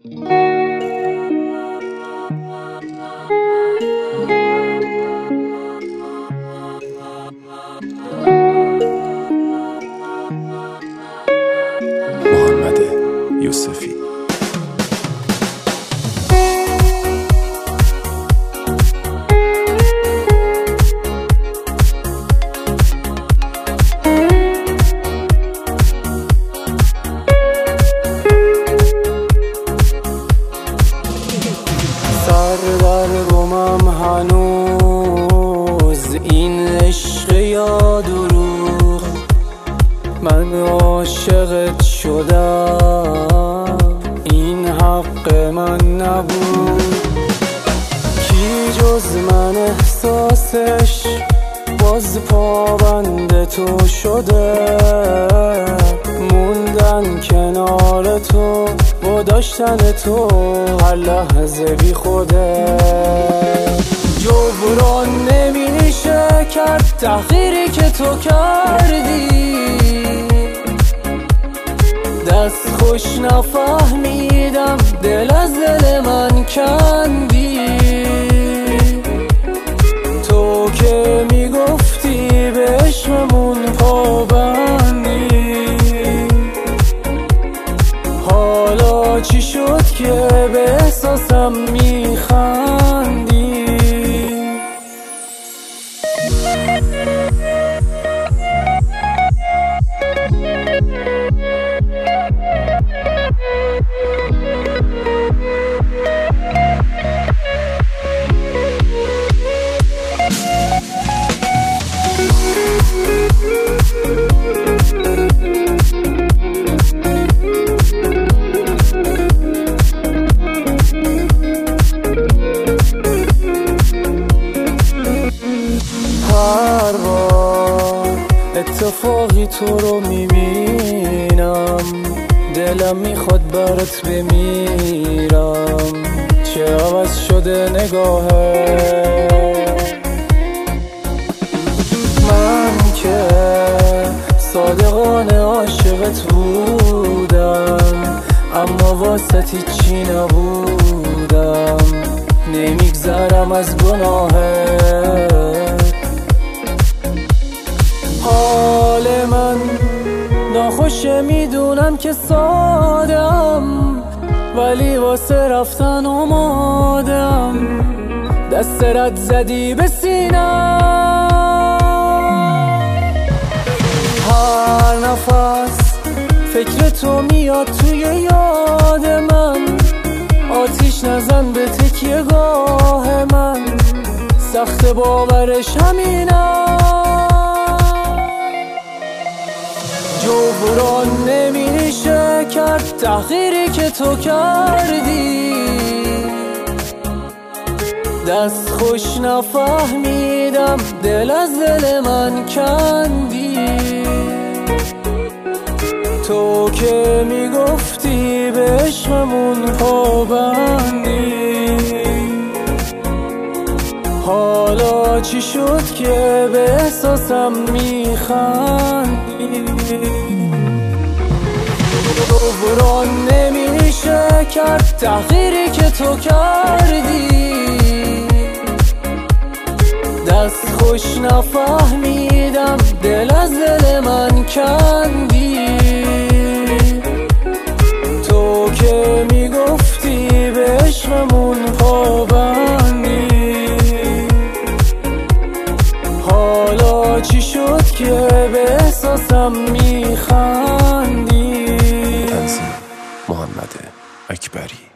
محمد یوسفی. سر در گمم هنوز این عشق یا دروغ، من عاشقت شدم این حق من نبود. کی جز من احساسش باز پابند تو شده، موندن کنار تو با داشتن تو هر لحظه بی خوده. جبران نمیشه کرد تغییری که تو کردی، دست خوش نفهمیدم دل از دل من کندی. تو که میگفتی به عشقمون پابندی، حالا چی شد که به احساسم میخندی؟ هر بار اتفاقی تو رو میبینم دلم میخواد برات بمیرم. چه عوض شده نگاهت، من که صادقانه عاشقت بودم اما واسط هیچی نبودم. نمیگذرم از گناهت، حال من ناخوشه میدونم که سادم، ولی واسه رفتن آمادم. دست رد زدی به سینم، هر نفس فکر تو میاد توی یاد من. آتیش نزن به تکیه گاه من، سخت باورش همینم. جبران نمیشه کرد تغییری که تو کردی، دست خوش نفهمیدم دل از دل من کندی. تو که میگفتی به عشقمون پابندی، حالا چی شد که به احساسم میخندی؟ جبران نمیشه کرد تغییری که تو کردی، دست خوش نفهمیدم دل از دل من کندی. تو که میگفتی به عشقمون پابندی، حالا چی شد که به احساسم میخندی؟ تنظیم محمد اکبری.